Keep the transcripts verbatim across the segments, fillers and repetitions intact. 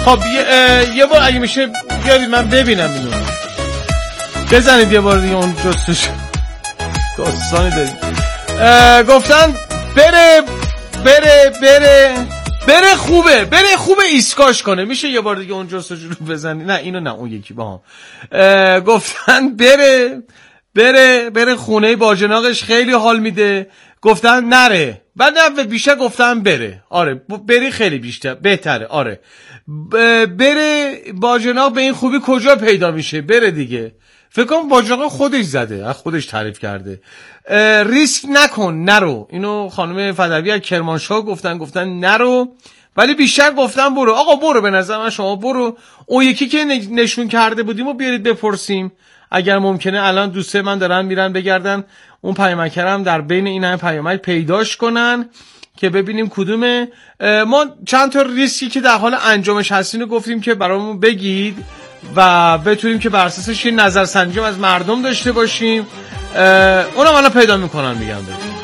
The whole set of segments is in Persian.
خب یه, یه بار اگه میشه بیارید من ببینم اینو، بزنید یه بار دیگه اون جستش داستانی دارید. گفتن بره بره بره بره خوبه بره خوبه ایسکاش کنه. میشه یه بار دیگه اون جستجو رو بزنی؟ نه اینو نه اون یکی با هم. گفتن بره بره بره خونه باجناقش خیلی حال میده. گفتن نره، بعد نه بیشتر گفتن بره. آره بری خیلی بیشتر بهتره. آره بره باجناق به این خوبی کجا پیدا میشه؟ بره دیگه. فکر کنم باجناق خودش زده، خودش تعریف کرده. ریسک نکن، نرو. اینو خانم فدوی از کرمانشاه گفتن گفتن نرو، ولی بیشتر گفتن برو. آقا برو، به نظر من شما برو. اون یکی که نشون کرده بودیم و بیارید بپرسیم اگر ممکنه. الان دوسته من دارن میرن بگردن اون پیامکرم در بین این همه پیامک پیداش کنن که ببینیم کدومه. ما چند تا ریسکی که در حال انجامش هستین رو گفتیم که برامون بگید و بتونیم که بر اساسش یه نظرسنجی از مردم داشته باشیم. اونم الان پیدا میکنن میگم بهتون.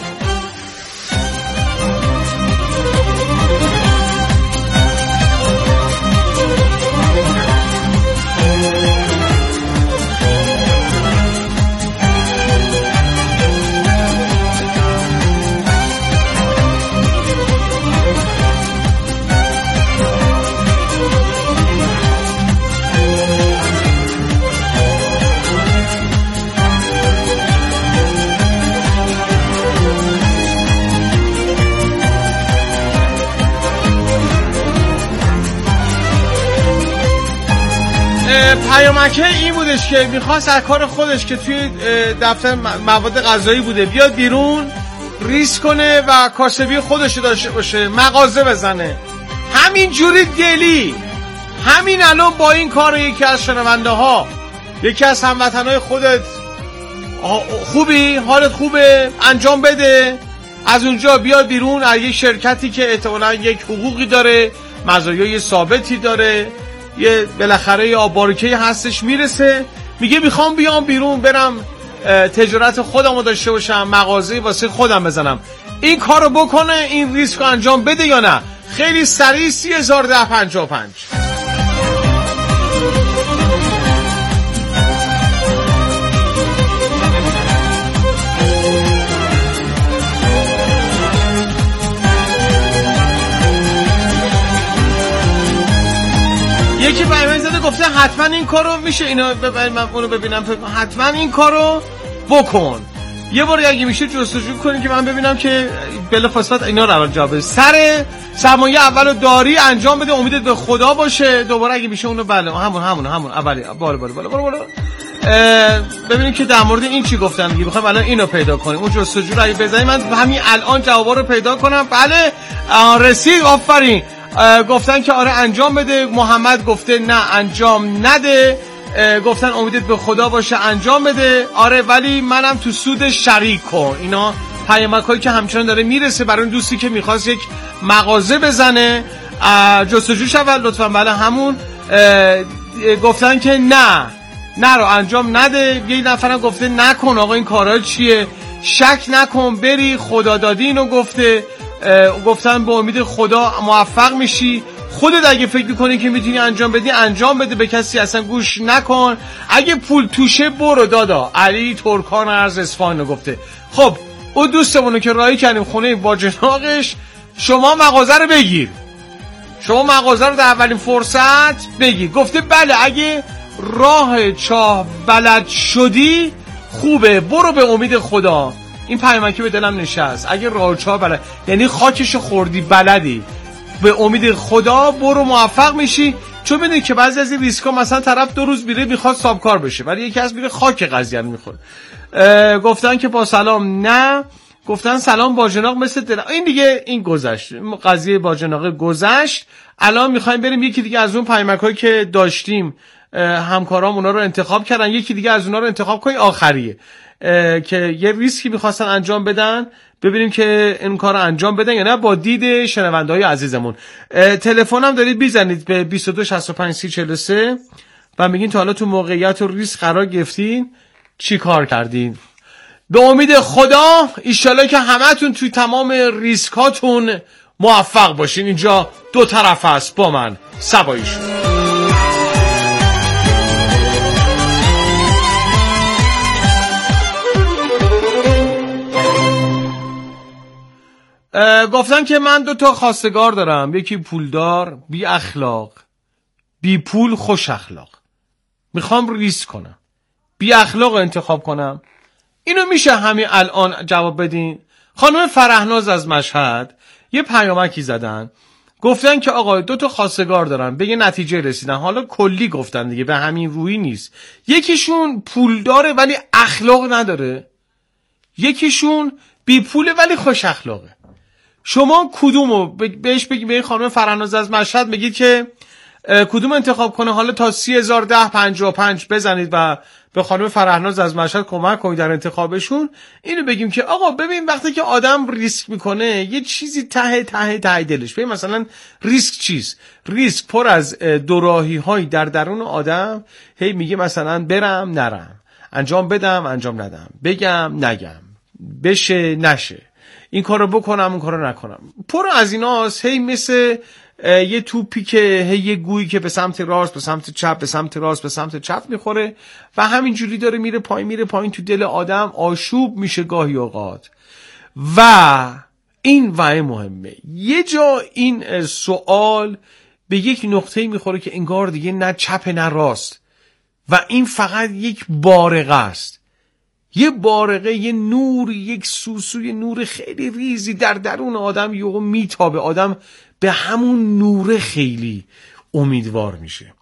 پیامکه این بودش که میخواست از کار خودش که توی دفتر مواد غذایی بوده بیاد بیرون، ریسک کنه و کاسبی خودش داشته باشه، مغازه بزنه. همین جوری دلی همین الان با این کار یکی از شنونده ها، یکی از هموطنهای خودت خوبی، حالت خوبه، انجام بده. از اونجا بیاد بیرون، از یک شرکتی که احتمالاً یک حقوقی داره، مزایای ثابتی داره، یه بالاخره یه آبارکه‌ای هستش، میرسه میگه میخوام بیام بیرون برم تجارت خودم رو داشته باشم، مغازه واسه خودم بزنم. این کارو بکنه، این ریسک رو انجام بده یا نه؟ خیلی سریع سی هزار ده پنجاه و پنج. یکی پیام زده گفته حتما این کارو میشه، اینو ببینم من اونو ببینم، حتما این کارو بکن. یه بار اگه میشه جستجو کنین که من ببینم که بلافاصله اینا رو اول جواب بده. سر سرمایه اولو داری انجام بده، امیدت به خدا باشه. دوباره اگه میشه اونو بله همون همون همون اولی بالا بالا بالا بالا ببینیم که در مورد این چی گفتن دیگه. میخوام الان اینو پیدا کنیم، اون جستجو رو اگه بزنیم من همین الان جوابا رو پیدا کنم. بله رسید، آفرین. گفتن که آره انجام بده. محمد گفته نه انجام نده. گفتن امیدت به خدا باشه انجام بده. آره ولی منم تو سود شریک کن. اینا پیامکایی که همچنان داره میرسه برای اون دوستی که میخواست یک مغازه بزنه. جستجو شود لطفا. بله همون. گفتن که نه نه رو انجام نده. یه نفرم گفته نکن آقا این کارا چیه، شک نکن بری، خدا دادی اینو گفته. گفتن به امید خدا موفق میشی. خودت اگه فکر میکنی که میتونی انجام بدی انجام بده، به کسی اصلا گوش نکن. اگه پول توشه برو دادا. علی ترکان از اصفهان گفته. خب اون دوستمونو که راهی کردیم خونه باجناقش، شما مغازه رو بگیر، شما مغازه رو در اولین فرصت بگیر. گفته بله اگه راه چاه بلد شدی خوبه، برو به امید خدا. این پیامکی به دلم نشست. اگه راه چاه بلد یعنی خاکش خوردی بلدی، به امید خدا برو موفق میشی. چون میدونی که بعضی از این ریسکا مثلا طرف دو روز میره میخواد سابکار بشه ولی یکی از میره خاک قضیه رو میخوره. گفتن که با سلام نه. گفتن سلام باجناق مثل دل. این دیگه این گذشت، قضیه باجناق گذشت. الان میخوایم بریم یکی دیگه از اون پیامکایی که داشتیم، همکارام اونا رو انتخاب کردن، یکی دیگه از اونا رو انتخاب کنیم آخریه که یه ریسکی میخواستن انجام بدن، ببینیم که این کار رو انجام بدن یا نه با دید شنونده‌های عزیزمون. تلفنم دارید بیزنید به بیست و دو شصت و پنج سی چهل و سه و میگین تا حالا تو موقعیت و ریسک قرار گرفتین چی کار کردین. به امید خدا ایشالله که همتون توی تمام ریسکاتون موفق باشین. اینجا دو طرف است با من سباییشون. گفتن که من دو تا خواستگار دارم، یکی پولدار بی اخلاق، بی پول خوش اخلاق. میخوام ریسک کنم، بی اخلاق انتخاب کنم. اینو میشه همین الان جواب بدین؟ خانم فرهناز از مشهد یه پیامکی زدن، گفتن که آقا دو تا خواستگار دارن، به یه نتیجه رسیدن. حالا کلی گفتن دیگه، به همین روی نیست. یکیشون پول داره ولی اخلاق نداره، یکیشون بی پوله ولی خوش اخلاقه. شما کدومو بهش بگید؟ به این خانم فرهناز از مشهد بگید که کدوم انتخاب کنه. حالا تا سی هزار ده پنجاه و پنج بزنید و به خانم فرهناز از مشهد کمک کنید در انتخابشون. اینو بگیم که آقا ببین، وقتی که آدم ریسک میکنه یه چیزی ته ته ته دلش، ببین مثلا ریسک چیز، ریسک پر از دوراهی هایی در درون آدم، هی میگه مثلا برم نرم، انجام بدم انجام ندم، بگم نگم، بشه نشه، این کارو بکنم اون کارو نکنم. پر از ایناست. هی مثل یه توپی که هی یه گویی که به سمت راست به سمت چپ به سمت راست به سمت چپ میخوره و همینجوری داره میره پایین میره پایین، تو دل آدم آشوب میشه گاهی اوقات. و این وای مهمه، یه جا این سوال به یک نقطه میخوره که انگار دیگه نه چپ نه راست و این فقط یک بارقه است. یه بارقه، یه نور، یک سوسوی نور خیلی ریزی در درون آدم یهو میتابه. آدم به همون نور خیلی امیدوار میشه.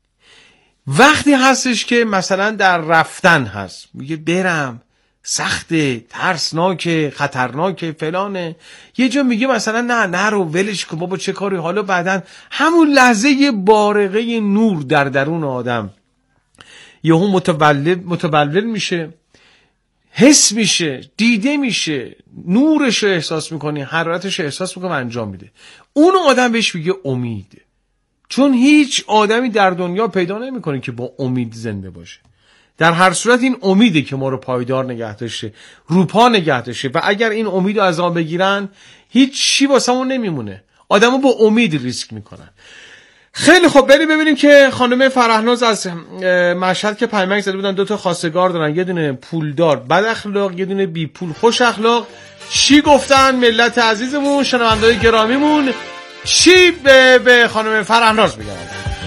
وقتی هستش که مثلا در رفتن هست، میگه برم، سخته، ترسناکه، خطرناکه، فلانه. یه جا میگه مثلا نه نرو، ولش کن بابا، چه کاری، حالا بعدن. همون لحظه یه بارقه نور در درون آدم یهو متولد متولد میشه، حس میشه، دیده میشه، نورش رو احساس میکنی، حرارتش رو احساس میکنی و انجام میده. اون آدم بهش میگه امید. چون هیچ آدمی در دنیا پیدا نمیکنه که با امید زنده باشه. در هر صورت این امیده که ما رو پایدار نگه داشته، روپا نگه داشته و اگر این امید رو از آن بگیرن هیچ چی واسه اون نمیمونه. آدمو با امید ریسک میکنن. خیلی خب، بریم ببینیم که خانم فرهناز از مشهد که پیامک زده بودن دو تا خواستگار دارن، یه دونه پولدار بد اخلاق، یه دونه بی پول خوش اخلاق. چی گفتن ملت عزیزمون، شنونده‌های گرامیمون؟ چی به, به خانم فرهناز میگن؟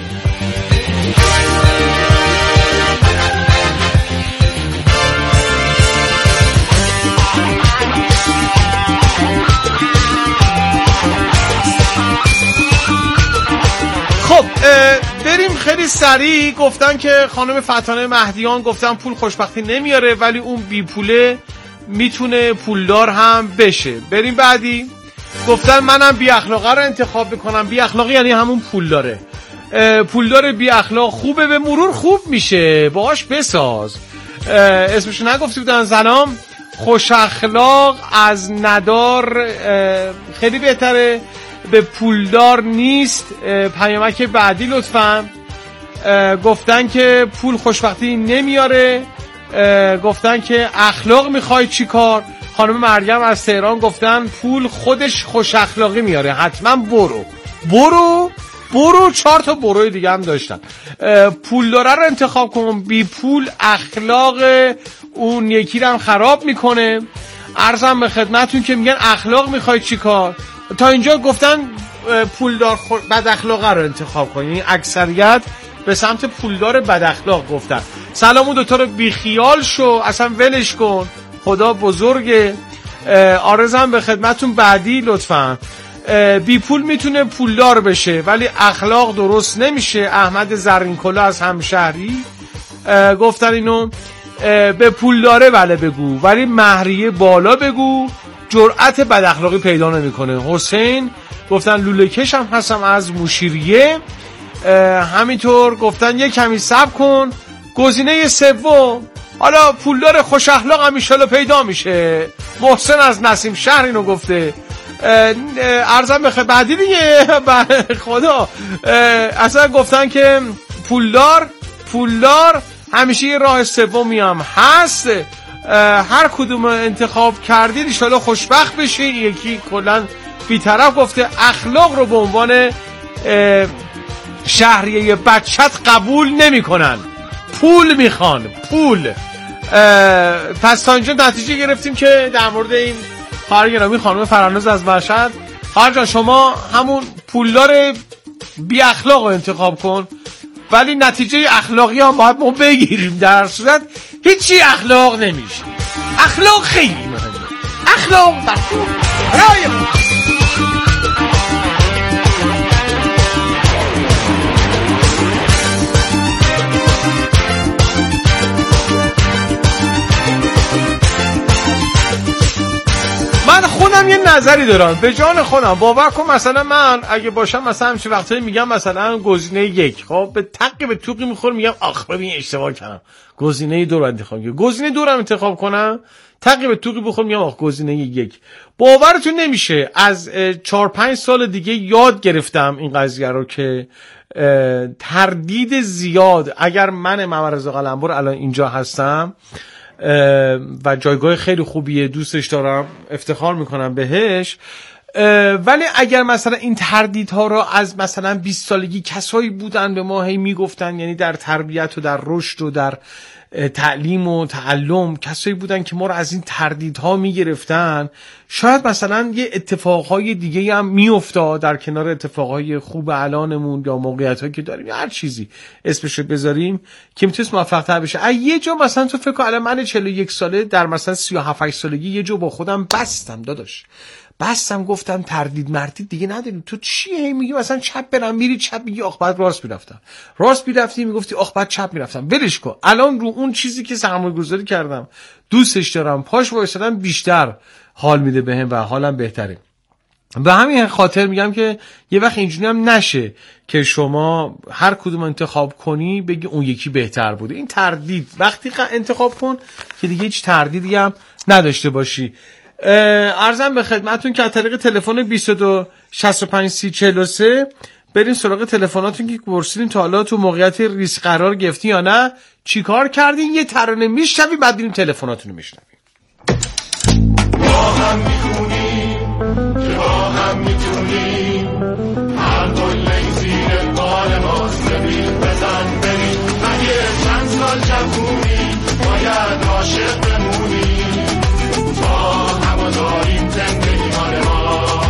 خب بریم خیلی سریع. گفتن که خانم فتانه مهدیان گفتن پول خوشبختی نمیاره ولی اون بی پوله میتونه پولدار هم بشه. بریم بعدی. گفتن منم بی اخلاقه رو انتخاب میکنم. بی اخلاقی یعنی همون پولداره. پولدار بی اخلاق خوبه، به مرور خوب میشه، باهاش بساز. اسمش نگفتی بودن زنام. خوش اخلاق از ندار خیلی بهتره، به پولدار نیست. پیامک بعدی لطفا. گفتن که پول خوشبختی نمیاره. گفتن که اخلاق میخوای چی کار؟ خانم مریم از تهران گفتن پول خودش خوش اخلاقی میاره، حتما برو برو برو. چهار تا بروی دیگه هم داشتن. پول داره رو انتخاب کن، بی پول اخلاق اون یکی رو هم خراب میکنه. عرضم به خدمتون که میگن اخلاق میخوای چی کار؟ تا اینجا گفتن پولدار خور... بد اخلاق رو انتخاب کن، یعنی اکثریت به سمت پولدار بد اخلاق گفتن. سلام اون دوتا رو بی خیال شو، اصلا ولش کن، خدا بزرگه. عرضم به خدمتون بعدی لطفا. بی پول میتونه پولدار بشه ولی اخلاق درست نمیشه. احمد زرینکلا از همشهری گفتن اینو. به پول داره بله بگو ولی مهریه بالا بگو، جرأت بد اخلاقی پیدا نمیکنه. حسین گفتن لوله کش هم هستم از مشیریه. همینطور گفتن یه کمی صبر کن. گزینه سوم، حالا پولدار خوش اخلاق هم ایشالا پیدا میشه. محسن از نسیم شهر اینو گفته. عرضم بخیر بعدی دیگه. خدا اصلا گفتن که پولدار پولدار همیشه یه راه سومی هم هست. هر کدوم انتخاب کردید ان شاءالله خوشبخت بشین. یکی کلا بی‌طرف گفته اخلاق رو به عنوان شهریه بچت قبول نمی کنن، پول میخوان، پول. پس تا اینجا نتیجه گرفتیم که در مورد این خواهر گرامی خانم فرانوز از مشهد، خواهر جان شما همون پولدار بی اخلاق رو انتخاب کن، ولی نتیجه اخلاقی هم باید ما بگیریم، در صورت هیچی اخلاق نمیشه. اخلاق خیلی مهمه، اخلاق برای من خودم یه نظری دارم به جان خودم. باور کن مثلا من اگه باشم مثلا همچه وقتایی میگم مثلا گزینه یک، خب به تقی به توقی میخور میگم آخ ببین اشتباه کردم، گزینه دو رو انتخاب کنم. گزینه دو رو انتخاب کنم، تقی به توقی بخور میگم آخ گزینه یک. باورتون نمیشه از چهار پنج سال دیگه یاد گرفتم این قضیه رو که تردید زیاد، اگر من محمد رضا قلمبر الان اینجا هستم و جایگاه خیلی خوبیه، دوستش دارم، افتخار میکنم بهش، ولی اگر مثلا این تردیدها رو از مثلا بیست سالگی کسایی بودن به ما هی میگفتن، یعنی در تربیت و در رشد و در تعلیم و تعلم کسایی بودن که ما رو از این تردیدها میگرفتن، شاید مثلا یه اتفاقهای دیگه هم میافتاد در کنار اتفاقهای خوب الانمون یا موقعیتایی که داریم یا هر چیزی اسمشو بذاریم که میتونست موفق تر بشه. یه جا مثلا تو فکر کن الان من چهل و یک ساله در مثلا سی و هفت سالگی یه جا با خودم بستم داداش، بستم گفتم تردید مردید دیگه نداریم. تو چی هی میگی مثلا چپ برم میری چپ، میگی آخ بعد راست میرفتم، راست میرفتی میگفتی آخ بعد چپ میرفتم. ولش کن، الان رو اون چیزی که سرمایه‌گذاری کردم دوستش دارم پاش وایسادم بیشتر حال میده بهم و حالم بهتره. به همین خاطر میگم که یه وقت اینجوری هم نشه که شما هر کدوم انتخاب کنی بگی اون یکی بهتر بوده. این تردید وقتی انتخاب کن که دیگه هیچ تردیدی هم نداشته باشی. عرضم به خدمتتون که از طریق تلفن بیست و دو شصت و پنج سی چهل و سه برین سراغ تلفناتون که پرسیدین تا حالا تو موقعیت ریسک قرار گرفتی یا نه، چیکار کردین، یه ترانه میشنویم بعد بریم تلفناتون رو میشنویم. با هم میخونیم که با هم میتونیم، هر کل زیر بال ما سبیل بزن بریم، اگه چند سال جوونی باید عاشق بمونیم، تا همه داریم زندگی مال ما.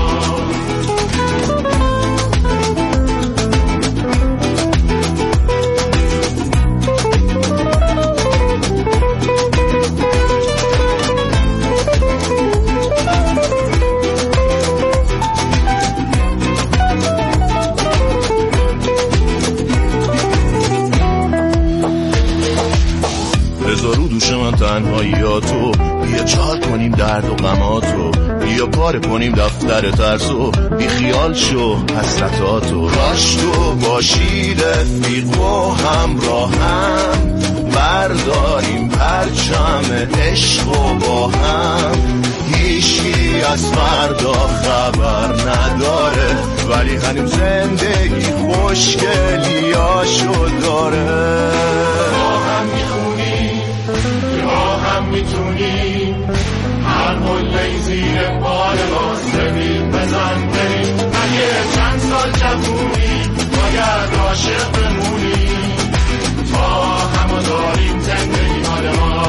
بذارو دوش من تنهاییاتو، بیا چال کنیم درد و غماتو، بیا پاره کنیم دفتر ترسو، بی خیال شو حسرتاتو. کاش تو باشی رفیق و همراهم، برداریم پرچم عشق و با هم. هیچی از فردا خبر نداره، ولی هنوز زندگی خوشگلیاشو داره. با هم میخونیم که با هم میتونیم، هر مله زیر بال ما سبیل بزن بریم، اگه چند سال جوونی باید عاشق بمونیم، تا همه داریم زندگی مال ما.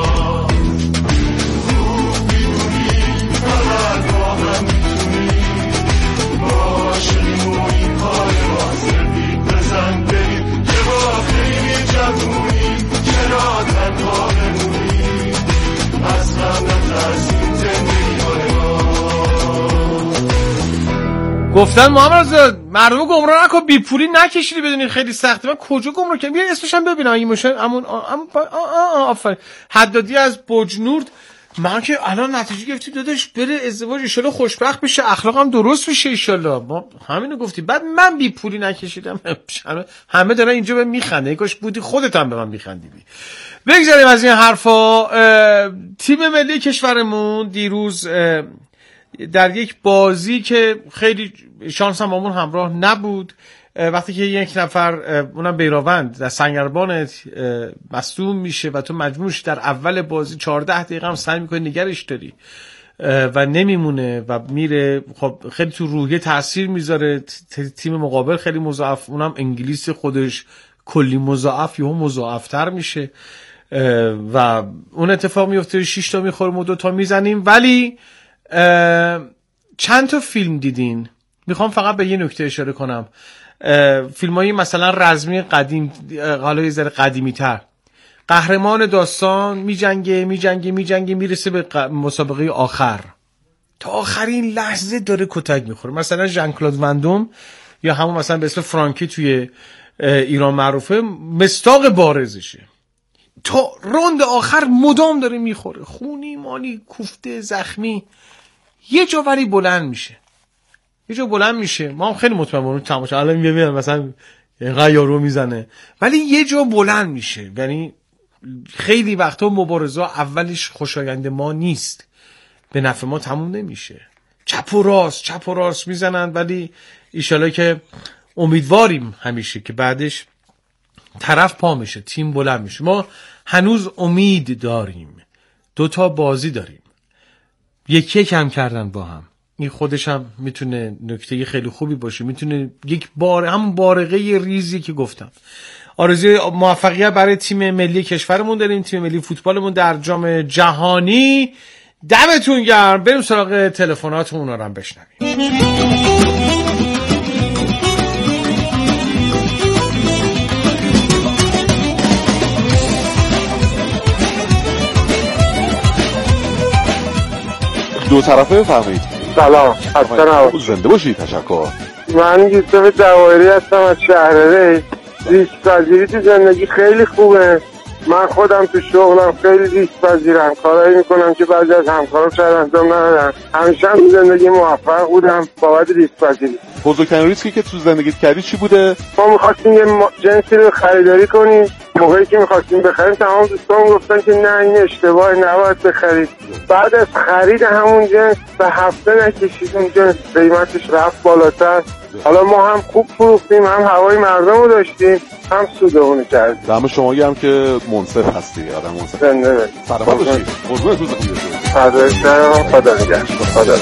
خوب میدونیم فقط با هم میتونیم، باشیم و این کار ما سبیل بزن بریم، که با خیلی جوونیم چرا تنها بمونیم، اصلا نترسیم زندگی مال ما. گفتن محمد مردم گمراه نکن، بی پولی نکشیدی بدونی خیلی سخته. من کجا گمراه کردم؟ بیا اسمش هم ببینم این مشه همون آفرین حدادی از بجنورد. من که الان نتیجه گرفتیم داداش بره ازدواج ان شاءالله خوشبخت بشه، اخلاقم درست بشه ان شاءالله. ما همینو گفتی. بعد من بی پولی نکشیدم، همه دارن اینجا به میخنده، کاش بودی خودت هم به من میخندیدی. بگذاریم از این حرفا. تیم ملی کشورمون دیروز در یک بازی که خیلی شانس هم همون همراه نبود، وقتی که یک نفر اونم بیراوند در سنگربانت مصدوم میشه و تو مجبور شی در اول بازی چهارده دقیقه هم سعی میکنی نگرش داری و نمیمونه و میره، خب خیلی تو روحیه تاثیر میذاره. تیم مقابل خیلی مضاعف، اونم انگلیس خودش کلی مضاعف یهو مضاعفتر میشه و اون اتفاق میفته، شش تا میخوره ما دو تا میزنیم. ولی چند تا فیلم دیدین؟ میخوام فقط به یه نکته اشاره کنم. فیلمایی مثلا رزمی قدیم، حالا یه ذره قدیمی تر، قهرمان داستان میجنگه میجنگه میجنگه میرسه به مسابقه آخر، تا آخرین لحظه داره کتک میخوره. مثلا ژان کلود وندوم یا همون مثلا به اسم فرانکی توی ایران معروفه، مستاق بارزشه، تا روند آخر مدام داره میخوره، خونی مانی کوفته زخمی. یه جا ولی بلند میشه، یه جا بلند میشه. ما هم خیلی مطمئن بودیم تماشا الان میبینن مثلا اینقدر یارو میزنه، ولی یه جا بلند میشه. یعنی خیلی وقتا مبارزه اولش خوشایند ما نیست، به نفع ما تموم نمیشه، چپ و راست چپ و راست میزنن، ولی ایشالا که امیدواریم همیشه که بعدش طرف پا میشه، تیم بلند میشه. ما هنوز امید داریم، دوتا بازی داریم، یکی یک هم کردن با هم، این خودش هم میتونه نکته خیلی خوبی باشه، میتونه یک بار هم بارقه ریزی که گفتم. آرزوی موفقیت برای تیم ملی کشورمون داریم، تیم ملی فوتبالمون در جام جهانی. دمتون گرم. بریم سراغ تلفناتمون، اونا رو هم بشنویم. دو طرفه بفرمایید. سلام، حسن زنده باشید. تشکر. من یوسف جواهری هستم از شهرره. ریسک پذیری تو زندگی خیلی خوبه. من خودم تو شغلم خیلی ریسک پذیرم، کارایی میکنم که بعضی از همکارم شاید انجام ندادن. همیشه هم تو زندگی موفق بودم بابت ریسک پذیری. بزرگترین ریسکی که تو زندگیت کردی چی بوده؟ ما می‌خواستیم یه جنسی رو خریداری کنیم، موقعی که می‌خواستیم بخریم تمام دوستان گفتن که نه این اشتباهه، نباید بخرید. بعد از خرید همون جنس به هفته نکشید اون جنس قیمتش رفت بالاتر. حالا ما هم خوب فروختیم، هم هوای مردم رو داشتیم، هم سودمون کردیم. دم شما گرم که منصف هستی، آدم منصف. زنده باشید. سلامت باشید. قربونت روز خوبی باشید. خدا خدا نگهدار. خدا.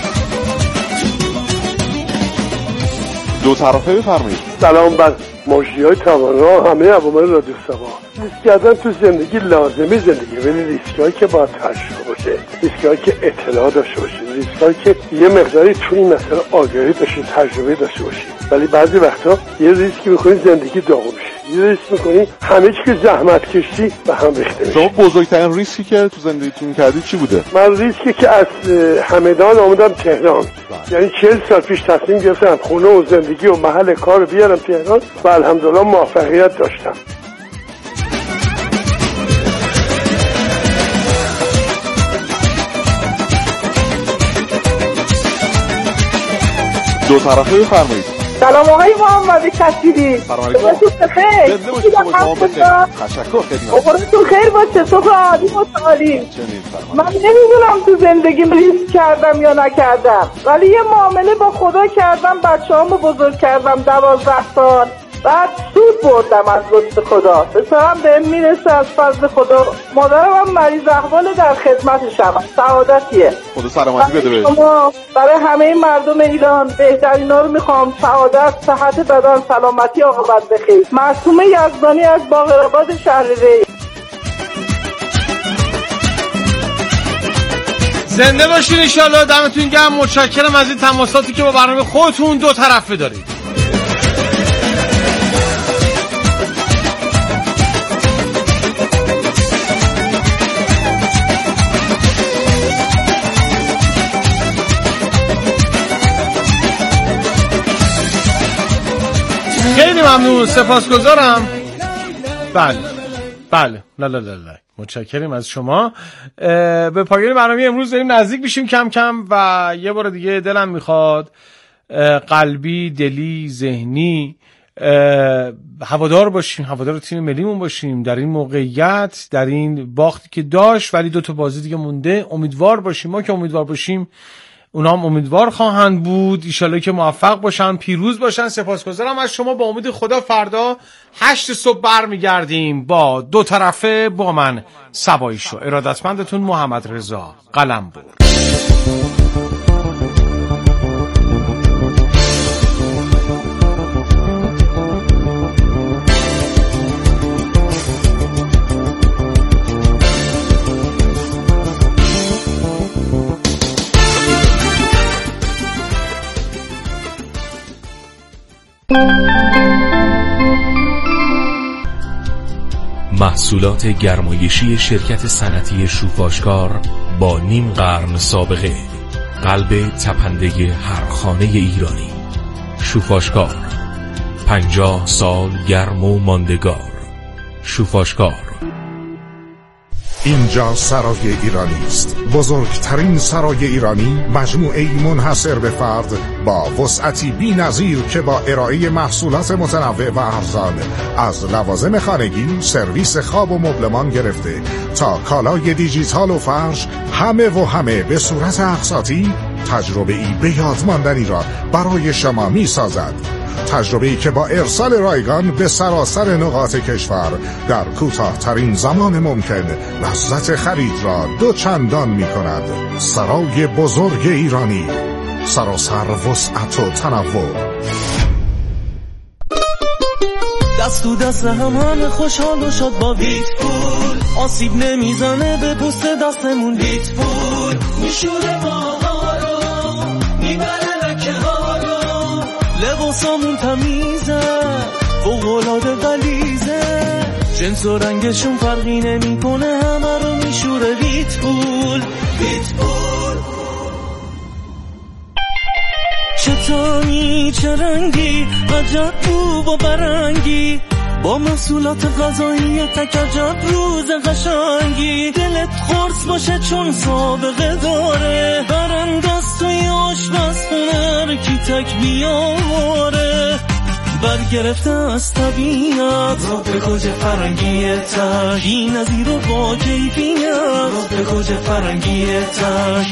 دو طرفه بفرمایید. سلام بر مجریای توانا، همه عوامل رادیو سما. ریسک کردن تو زندگی لازمه زندگی، ولی ریسکایی که باید تجربه باشه، ریسکایی که اطلاع داشته باشه، ریسکایی که یه مقداری تو این مسئله آگاهی داشته، تجربه داشته باشه. ولی بعضی وقتا یه ریسکی می‌کنی زندگی داغون میشه، یه ریسک می‌کنی همه چی که زحمت کشی به هم ریخته میشه. شما بزرگترین ریسکی که تو زندگیتون کردید چی بوده؟ من ریسکی که از همدان آمدم تهران، یعنی چهل سال پیش تصمیم گرفتم خونه و زندگی و محل کار رو بیارم تهران و الحمدلله موفقیت داشتم. دو طرفه بفرمایید. سلام آقای محمد کثیری. سلام علیکم. بخیر. زنده باشید. تشکر خیلی. اوقاتتون خیر باشه. صبح عالی متعالی. من نمیدونم تو زندگیم ریسک کردم یا نکردم، ولی یه معامله با خدا کردم، بچه‌هامو بزرگ کردم دوازده سال، بعد سود بردم از لطف خدا. پسرم بهم میرسه از فضل خدا، مادرم هم مریض احواله، در خدمتشم. سعادتیه. خدا سلامتی بده بهش. شما برای همه مردم ایران بهترینا رو میخوام، سعادت، صحت بدن، سلامتی، عاقبت بخیر. معصومه یزدانی از باقرآباد شهر ری. زنده باشین ان شاءالله. دمتون گرم. متشکرم از این تماساتی که با برنامه خودتون دو طرفه دارید. خیلی ممنون، سپاسگزارم. بله بله لا لا لا لا متشکرم از شما. به پایان برنامه امروز داریم نزدیک میشیم کم کم و یه بار دیگه دلم میخواد قلبی، دلی، ذهنی هوادار باشیم، هوادار تیم ملیمون باشیم در این موقعیت، در این باختی که داشت، ولی دو تا بازی دیگه مونده. امیدوار باشیم، ما که امیدوار باشیم اونا هم امیدوار خواهند بود. ایشالله که موفق باشن، پیروز باشن. سپاسگزارم از شما. با امید خدا فردا هشت صبح برمیگردیم با دو طرفه. با من سبایی شو. ارادتمندتون محمد رضا قلمبر. محصولات گرمایشی شرکت صنعتی شوفاشکار با نیم قرن سابقه، قلب تپنده هر خانه ایرانی. شوفاشکار، پنجاه سال گرم و ماندگار. شوفاشکار. اینجا سرای ایرانی است، بزرگترین سرای ایرانی، مجموعه‌ای منحصر به فرد با وسعتی بی‌نظیر که با ارائه محصولات متنوع و ارزان از لوازم خانگی، سرویس خواب و مبلمان گرفته تا کالای دیجیتال و فرش، همه و همه به صورت اقساطی، تجربه‌ای به یاد ماندنی را برای شما می‌سازد. تجربه‌ای که با ارسال رایگان به سراسر نقاط کشور در کوتاه‌ترین زمان ممکن لذت خرید را دو چندان می‌کند. سرای بزرگ ایرانی، سراسر وسعت و تنوع. دست تو دست همه خوشحال و شاد با ویت پول، آسیب نمیزنه به پوست دستمون. ویت پول میشوره ماها رو، میبره لکه ها رو، لباسامون تمیزه، فوق‌العاده غلیظه، جنس و رنگشون فرقی نمیکنه، همه رو میشوره. ویت پول، ویت پول. چطوری چه رنگی، عجب بو و برنگی، با محصولات غذایی تک عجب روز قشنگی. دلت خورس باشه چون سابقه داره، برندست توی آشپزخونه کی تک بیاره، برگرفته از طبیعت رو به گوجه فرنگی تک، بی نظیر و با کیفیت رو به گوجه فرنگی تک.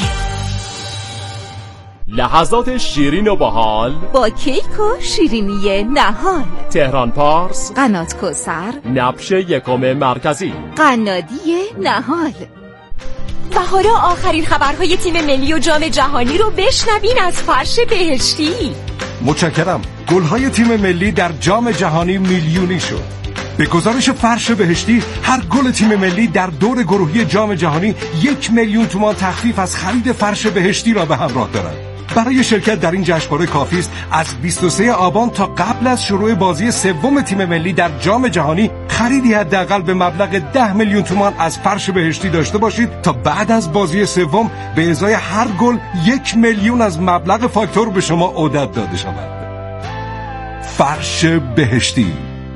لحظات شیرین و باحال با کیک و شیرینی نهال. تهران پارس، قنات کوثر، نبش یکم مرکزی، قنادی نهال. و حالا آخرین خبرهای تیم ملی و جام جهانی رو بشنوین از فرش بهشتی. متشکرم. گل‌های تیم ملی در جام جهانی میلیونی شد. به گزارش فرش بهشتی، هر گل تیم ملی در دور گروهی جام جهانی یک میلیون تومان تخفیف از خرید فرش بهشتی را به همراه دارد. برای شرکت در این جشنواره کافی است از بیست و سوم آبان تا قبل از شروع بازی سوم تیم ملی در جام جهانی خریدی حداقل به مبلغ ده میلیون تومان از فرش بهشتی داشته باشید تا بعد از بازی سوم به ازای هر گل یک میلیون از مبلغ فاکتور به شما عدت داده شود. فرش بهشتی.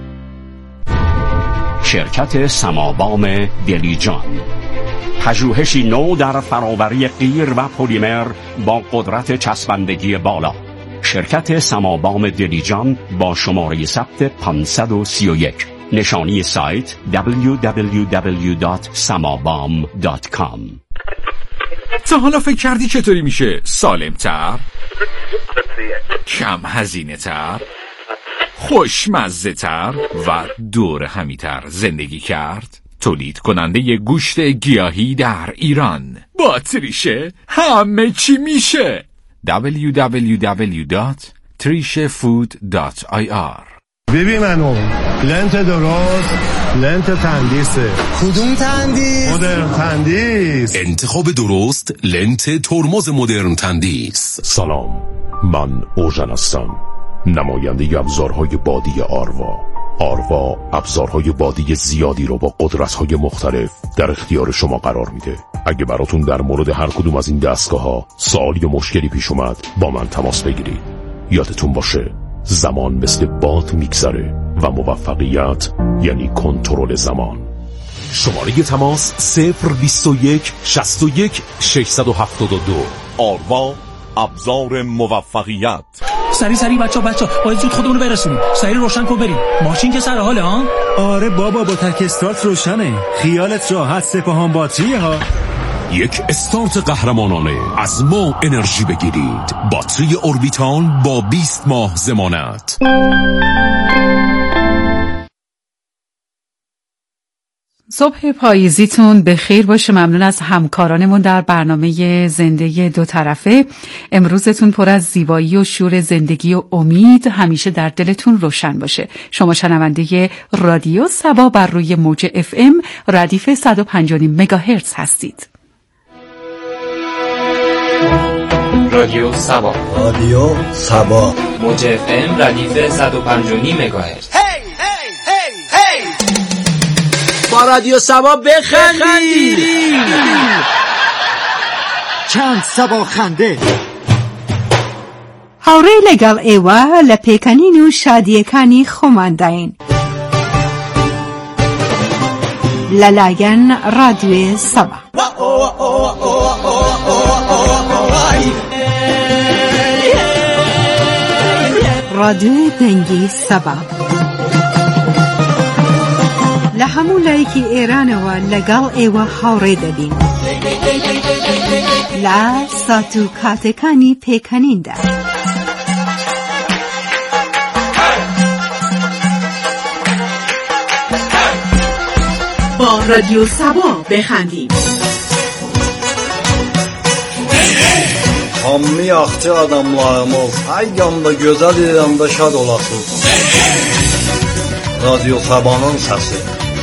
شرکت سمابام دلیجان، پژوهشی نو در فراوری قیر و پلیمر با قدرت چسبندگی بالا. شرکت سمابام دلیجان با شماره ثبت پانصد و سی و یک. نشانی سایت دبلیو دبلیو دبلیو دات سمابام دات کام. تا حالا فکر کردی چطوری میشه سالم‌تر، کم هزینه‌تر، خوشمزه‌تر و دور همی‌تر زندگی کرد؟ تولید کننده گوشت گیاهی در ایران با تریشه همه چی میشه. دبلیو دبلیو دبلیو دات تریشه فود دات آی آر. ببین منو لنت درست، لنت تندیسه. کدوم تندیس؟ مدرن تندیس. انتخاب درست، لنت ترمز مدرن تندیس. سلام، من اوژن هستم، نماینده ابزارهای بادی آروا. آروا ابزارهای بادی زیادی رو با قدرت‌های مختلف در اختیار شما قرار میده. اگه براتون در مورد هر کدوم از این دستگاه‌ها سوال یا مشکلی پیش اومد، با من تماس بگیرید. یادتون باشه زمان مثل باد میگذره و موفقیت یعنی کنترل زمان. شماره تماس صفر بیست و یک شصت و یک ششصد و هفتاد و دو. آروا، ابزار موفقیت. سری سری بچا بچا باید زود خودمونو برسونیم. سری روشن کن بریم. ماشین که سر حاله ها؟ آره بابا با تک استارت روشنه. خیالت راحت، سپاهان باتریه ها. یک استارت قهرمانانه. از ما انرژی بگیرید. باتری اوربیتال با بیست ماه ضمانت. صبح پاییزیتون به خیر باشه. ممنون از همکارانمون در برنامه زنده دو طرفه. امروزتون پر از زیبایی و شور زندگی و امید همیشه در دلتون روشن باشه. شما شنونده رادیو صبا بر روی موج اف ام ردیف صد و پنج و نیم مگاهرتز هستید. رادیو سبا. رادیو سبا. موج اف ام ردیف صد و پنج و نیم مگاهرتز. با رادیو سبا بخندید. چند سبا خنده. هاوڕێ لەگەڵ ئێوە لە پێکەنین و شادیەکانی خۆمانداین لەلایەن ڕادیۆی سەبا. ڕادیۆی دەنگی سەبا لە هەموو لایەکی ئێرانەوە لەگەڵ ئێوە هاوڕێ دەبین لە سات و کاتەکانی پێکەنیندا. با رادیو سبا بخندیم. Hammi axçı adamlarımız, ay yanda gözəl yanda şad olasınız. Radyo Saba'nın səsi.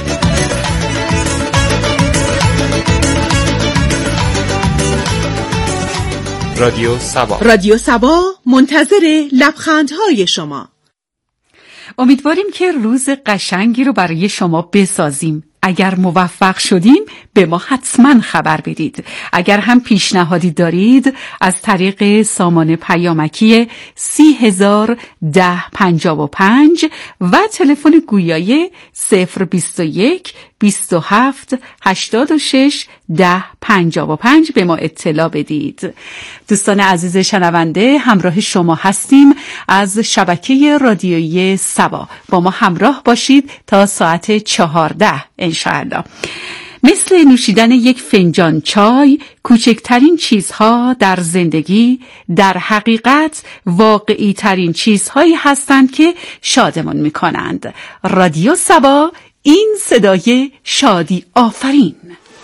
رادیو سبا. رادیو سبا منتظر لبخندهای شما. امیدواریم که روز قشنگی رو برای شما بسازیم. اگر موفق شدیم به ما حتما خبر بدید. اگر هم پیشنهادی دارید از طریق سامان پیامکی سی هزار ده پنجاه و پنج و تلفن گویای صفر بیست و یک بیست و هفت هشتاد و شش ده پنجاه و پنج به ما اطلاع بدید. دوستان عزیز شنونده، همراه شما هستیم از شبکه رادیویی سبا. با ما همراه باشید تا ساعت چهارده انشاءالله. مثل نوشیدن یک فنجان چای، کوچکترین چیزها در زندگی در حقیقت واقعی ترین چیزهایی هستند که شادمون میکنند. رادیو سبا، این صدای شادی آفرین.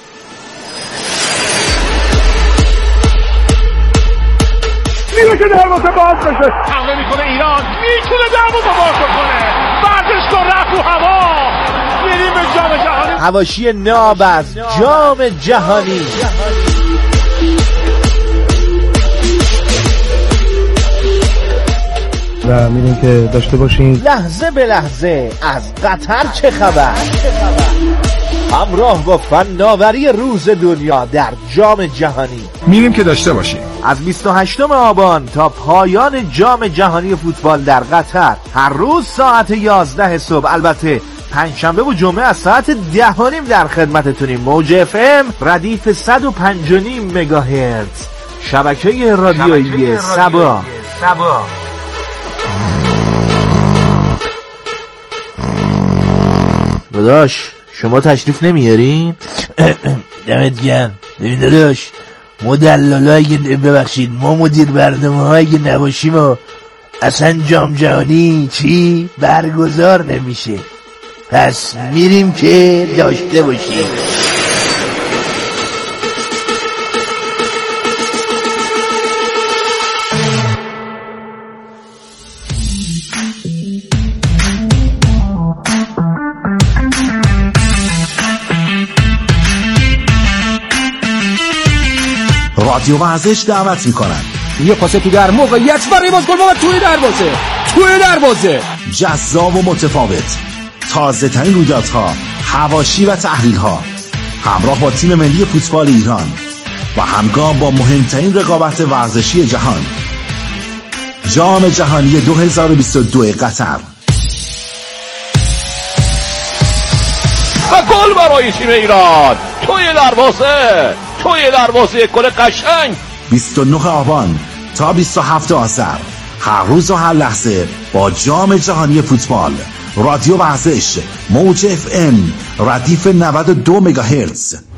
میره که دروازه باز بشه. حمله میکنه ایران، میتونه دروازه باز کنه. ورزشگاه رفت رو هوا. میریم به جام جهانی. حواشی ناب از جام جهانی. و میریم که داشته باشیم لحظه به لحظه از قطر چه خبر، همراه با فناوری روز دنیا در جام جهانی. میریم که داشته باشیم از بیست و هشتم آبان تا پایان جام جهانی فوتبال در قطر، هر روز ساعت یازده صبح، البته پنجشنبه و جمعه از ساعت ده و نیم در خدمتتونیم. موج اف ام ردیف صد و پنج و نیم مگاهرتز، شبکه رادیویی سبا. سبا داداش شما تشریف نمیارین؟ دمت گرم. ببین داداش، ما دلالا اگه ببخشید ما مدیر برنامه ها اگه نباشیم و اصلا جام جهانی چی برگزار نمیشه. پس میریم که داشته باشیم. رادیو ورزش دعوت میکنن. یه پاس تو در موقعیت برای بازگل و توی دروازه توی دروازه جذاب و متفاوت، تازه ترین رویدادها، حواشی و تحلیل ها، همراه با تیم ملی فوتبال ایران و همگام با مهمترین رقابت ورزشی جهان، جام جهانی دو هزار و بیست و دو قطر. و گل برای تیم ایران توی دروازه توی دروازه، گل قشنگ. بیست و نه آبان تا بیست و هفت آذر، هر روز و هر لحظه با جام جهانی فوتبال. رادیو ورزش، موج اف ام ردیف نود و دو مگاهرتز.